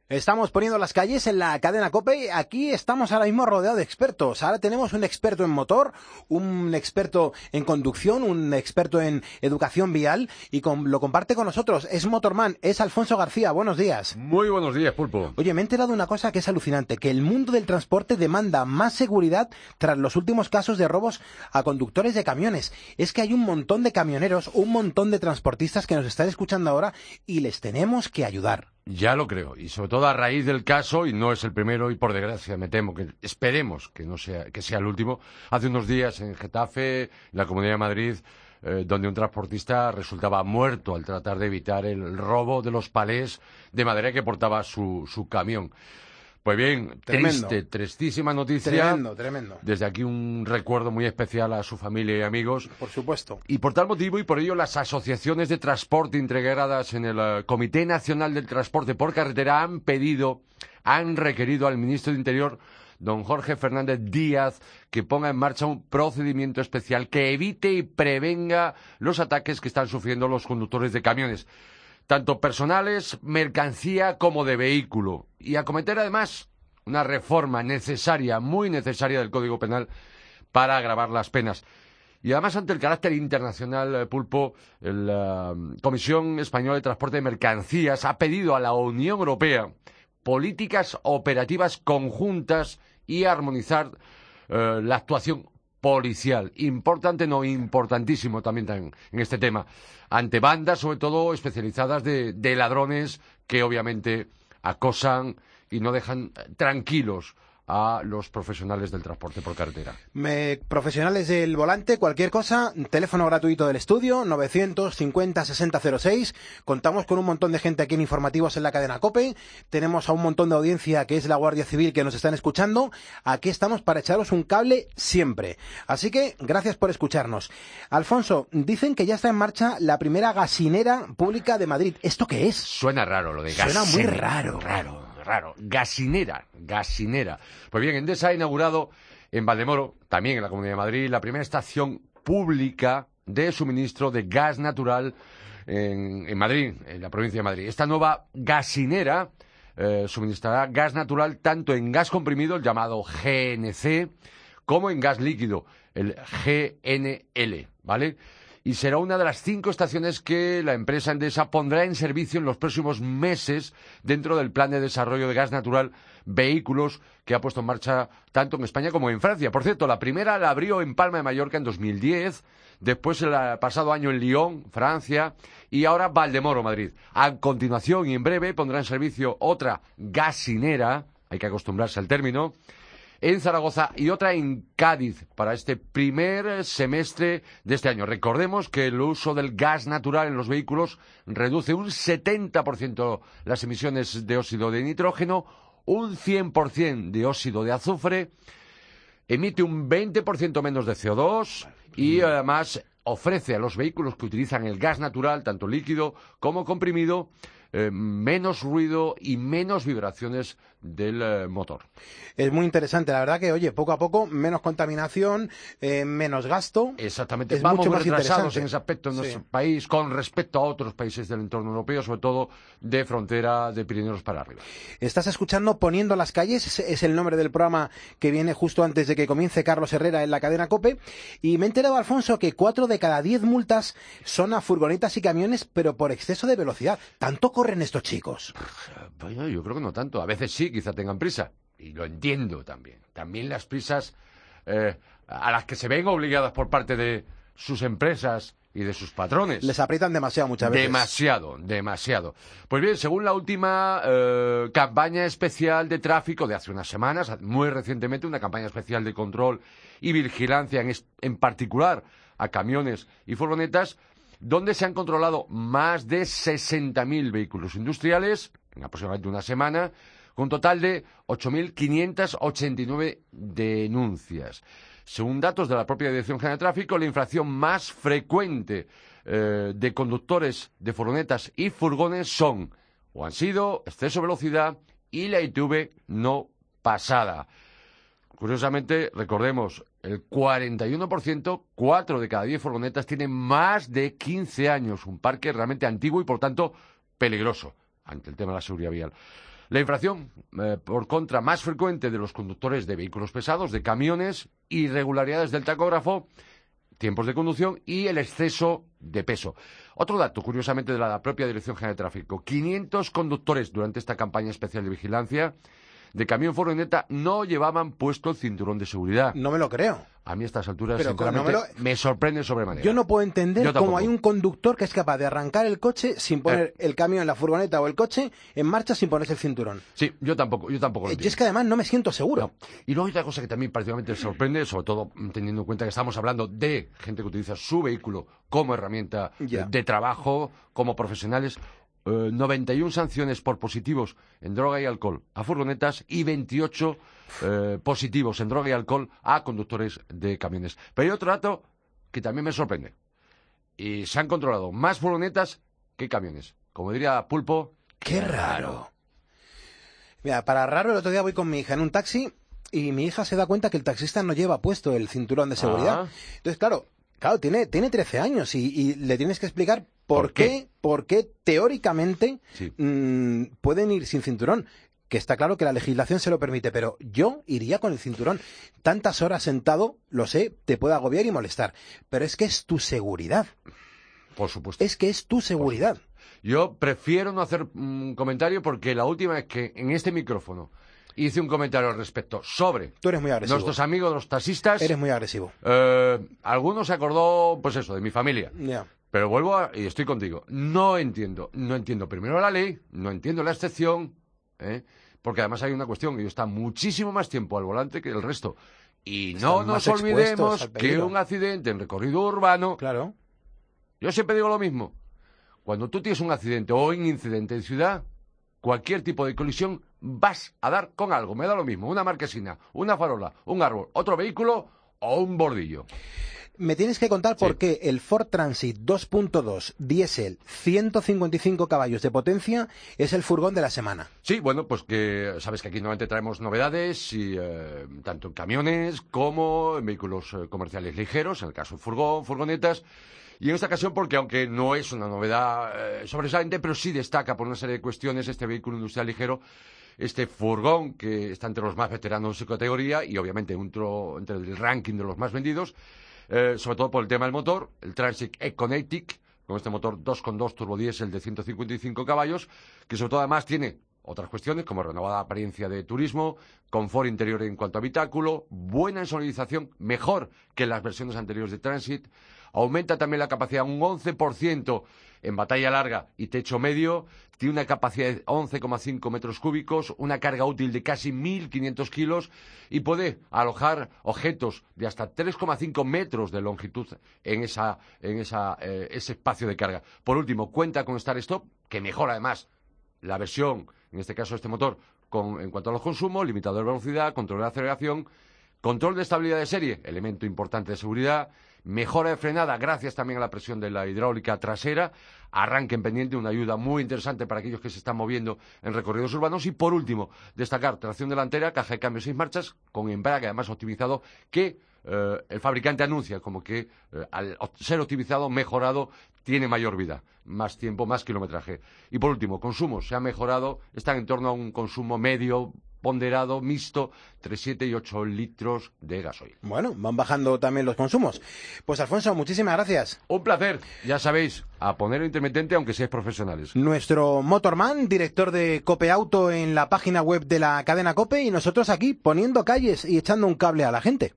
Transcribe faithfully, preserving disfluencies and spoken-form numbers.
Estamos poniendo las calles en la cadena COPE. Aquí estamos ahora mismo rodeados de expertos. Ahora tenemos un experto en motor, un experto en conducción, un experto en educación vial y con, lo comparte con nosotros. Es Motorman, es Alfonso García. Buenos días. Muy buenos días, Pulpo. Oye, me he enterado de una cosa que es alucinante, que el mundo del transporte demanda más seguridad tras los últimos casos de robos a conductores de camiones. Es que hay un montón de camioneros, un montón de transportistas que nos están escuchando ahora y les tenemos que ayudar. Ya lo creo, y sobre todo a raíz del caso, y no es el primero, y por desgracia me temo que esperemos que no sea, que sea el último. Hace unos días en Getafe, en la Comunidad de Madrid, eh, donde un transportista resultaba muerto al tratar de evitar el robo de los palés de madera que portaba su, su camión. Pues bien, Tremendo. triste, tristísima noticia. Tremendo, tremendo. Desde aquí un recuerdo muy especial a su familia y amigos. Por supuesto. Y por tal motivo y por ello las asociaciones de transporte integradas en el uh, Comité Nacional del Transporte por Carretera han pedido, han requerido al ministro de Interior, don Jorge Fernández Díaz, que ponga en marcha un procedimiento especial que evite y prevenga los ataques que están sufriendo los conductores de camiones, tanto personales, mercancía como de vehículo, y acometer además una reforma necesaria, muy necesaria del Código Penal para agravar las penas. Y además, ante el carácter internacional, eh, Pulpo, la uh, Comisión Española de Transporte de Mercancías ha pedido a la Unión Europea políticas operativas conjuntas y armonizar uh, la actuación policial. Importante, no importantísimo también tan, en este tema, ante bandas, sobre todo especializadas de, de ladrones que obviamente acosan y no dejan tranquilos a los profesionales del transporte por carretera. Me, profesionales del volante, cualquier cosa, teléfono gratuito del estudio, novecientos cincuenta sesenta cero seis. Contamos con un montón de gente aquí en Informativos en la cadena COPE. Tenemos a un montón de audiencia que es la Guardia Civil que nos están escuchando. Aquí estamos para echaros un cable siempre. Así que gracias por escucharnos. Alfonso, dicen que ya está en marcha la primera gasinera pública de Madrid. ¿Esto qué es? Suena raro lo de gasinera. Suena muy raro. Raro. Raro, gasinera, gasinera. Pues bien, Endesa ha inaugurado en Valdemoro, también en la Comunidad de Madrid, la primera estación pública de suministro de gas natural en, en Madrid, en la provincia de Madrid. Esta nueva gasinera eh, suministrará gas natural tanto en gas comprimido, el llamado G N C, como en gas líquido, el G N L, ¿vale? Y será una de las cinco estaciones que la empresa Endesa pondrá en servicio en los próximos meses dentro del plan de desarrollo de gas natural vehículos que ha puesto en marcha tanto en España como en Francia. Por cierto, la primera la abrió en Palma de Mallorca en dos mil diez, después el pasado año en Lyon, Francia, y ahora Valdemoro, Madrid. A continuación y en breve pondrá en servicio otra gasinera, hay que acostumbrarse al término, en Zaragoza y otra en Cádiz para este primer semestre de este año. Recordemos que el uso del gas natural en los vehículos reduce un setenta por ciento las emisiones de óxido de nitrógeno, un cien por ciento de óxido de azufre, emite un veinte por ciento menos de C O dos y además ofrece a los vehículos que utilizan el gas natural, tanto líquido como comprimido, Eh, menos ruido y menos vibraciones del eh, motor. Es muy interesante, la verdad que, oye, poco a poco, menos contaminación, eh, menos gasto. Exactamente, es vamos mucho más retrasados interesante en ese aspecto en sí. nuestro país con respecto a otros países del entorno europeo, sobre todo de frontera de Pirineos para arriba. Estás escuchando Poniendo las calles, es, es el nombre del programa que viene justo antes de que comience Carlos Herrera en la cadena COPE, y me he enterado, Alfonso, que cuatro de cada diez multas son a furgonetas y camiones, pero por exceso de velocidad. ¿Tanto corren estos chicos? Bueno, yo creo que no tanto. A veces sí, quizá tengan prisa. Y lo entiendo también. También las prisas eh, a las que se ven obligadas por parte de sus empresas y de sus patrones. Les aprietan demasiado muchas veces. Demasiado, demasiado. Pues bien, según la última eh, campaña especial de tráfico de hace unas semanas, muy recientemente, una campaña especial de control y vigilancia, en, en particular a camiones y furgonetas, donde se han controlado más de sesenta mil vehículos industriales en aproximadamente una semana, con un total de ocho mil quinientas ochenta y nueve denuncias. Según datos de la propia Dirección General de Tráfico, la infracción más frecuente eh, de conductores de furgonetas y furgones son, o han sido, exceso de velocidad y la I T V no pasada. Curiosamente, recordemos, el cuarenta y uno por ciento, cuatro de cada diez furgonetas, tienen más de quince años, un parque realmente antiguo y, por tanto, peligroso ante el tema de la seguridad vial. La infracción, eh, por contra, más frecuente de los conductores de vehículos pesados, de camiones, irregularidades del tacógrafo, tiempos de conducción y el exceso de peso. Otro dato, curiosamente, de la propia Dirección General de Tráfico. quinientos conductores durante esta campaña especial de vigilancia de camión furgoneta no llevaban puesto el cinturón de seguridad. No me lo creo. A mí a estas alturas, Pero, sinceramente, no me, lo... me sorprende sobremanera. Yo no puedo entender cómo hay un conductor que es capaz de arrancar el coche sin poner eh. el camión, la furgoneta o el coche en marcha sin ponerse el cinturón. Sí, yo tampoco, yo tampoco lo eh, entiendo. Y es que además no me siento seguro. No. Y luego hay otra cosa que también particularmente sorprende, sobre todo teniendo en cuenta que estamos hablando de gente que utiliza su vehículo como herramienta ya. de trabajo, como profesionales. Eh, noventa y una sanciones por positivos en droga y alcohol a furgonetas y veintiocho eh, positivos en droga y alcohol a conductores de camiones. Pero hay otro dato que también me sorprende. Y se han controlado más furgonetas que camiones. Como diría Pulpo, ¡qué raro! Mira, para raro, el otro día voy con mi hija en un taxi y mi hija se da cuenta que el taxista no lleva puesto el cinturón de seguridad. Ah. Entonces, claro, claro tiene, tiene trece años y, y le tienes que explicar por, ¿Por qué? qué, por qué teóricamente sí. mmm, pueden ir sin cinturón. Que está claro que la legislación se lo permite, pero yo iría con el cinturón. Tantas horas sentado, lo sé, te puede agobiar y molestar, pero es que es tu seguridad. Por supuesto. Es que es tu seguridad. Yo prefiero no hacer un comentario porque la última vez que en este micrófono hice un comentario al respecto sobre Tú eres muy agresivo. nuestros amigos los taxistas. Eres muy agresivo. Eh, algunos se acordó, pues eso, de mi familia. Ya. Yeah. Pero vuelvo a, y estoy contigo. No entiendo, no entiendo primero la ley, no entiendo la excepción, ¿eh? Porque además hay una cuestión, que ellos están muchísimo más tiempo al volante que el resto. Y no Están nos olvidemos que un accidente en recorrido urbano... Claro. Yo siempre digo lo mismo. Cuando tú tienes un accidente o un incidente en ciudad, cualquier tipo de colisión vas a dar con algo. Me da lo mismo. Una marquesina, una farola, un árbol, otro vehículo o un bordillo. Me tienes que contar por sí. qué el Ford Transit dos punto dos diésel, ciento cincuenta y cinco caballos de potencia, es el furgón de la semana. Sí, bueno, pues que sabes que aquí normalmente traemos novedades, y, eh, tanto en camiones como en vehículos eh, comerciales ligeros, en el caso de furgón, furgonetas. Y en esta ocasión porque, aunque no es una novedad eh, sobresaliente, pero sí destaca por una serie de cuestiones este vehículo industrial ligero, este furgón que está entre los más veteranos de su categoría y obviamente entro, entre el ranking de los más vendidos. Eh, sobre todo por el tema del motor, el Transit Econetic, con este motor dos coma dos turbodiesel de ciento cincuenta y cinco caballos, que sobre todo además tiene otras cuestiones como renovada apariencia de turismo, confort interior en cuanto a habitáculo, buena insonorización, mejor que en las versiones anteriores de Transit, aumenta también la capacidad un once por ciento en batalla larga y techo medio, tiene una capacidad de once coma cinco metros cúbicos, una carga útil de casi mil quinientos kilos y puede alojar objetos de hasta tres coma cinco metros de longitud en, esa, en esa, eh, ese espacio de carga. Por último, cuenta con Start Stop, que mejora además la versión, en este caso este motor, con, en cuanto a los consumos, limitador de velocidad, control de aceleración, control de estabilidad de serie, elemento importante de seguridad, mejora de frenada gracias también a la presión de la hidráulica trasera, arranque en pendiente, una ayuda muy interesante para aquellos que se están moviendo en recorridos urbanos y por último, destacar tracción delantera, caja de cambio seis marchas con embrague además optimizado que eh, el fabricante anuncia como que eh, al ser optimizado, mejorado, tiene mayor vida, más tiempo, más kilometraje. Y por último, consumo, se ha mejorado, están en torno a un consumo medio ponderado, mixto, entre siete y ocho litros de gasoil. Bueno, van bajando también los consumos. Pues Alfonso, muchísimas gracias. Un placer, ya sabéis, a poner intermitente aunque seáis profesionales. Nuestro Motorman, director de Cope Auto en la página web de la cadena Cope y nosotros aquí poniendo calles y echando un cable a la gente.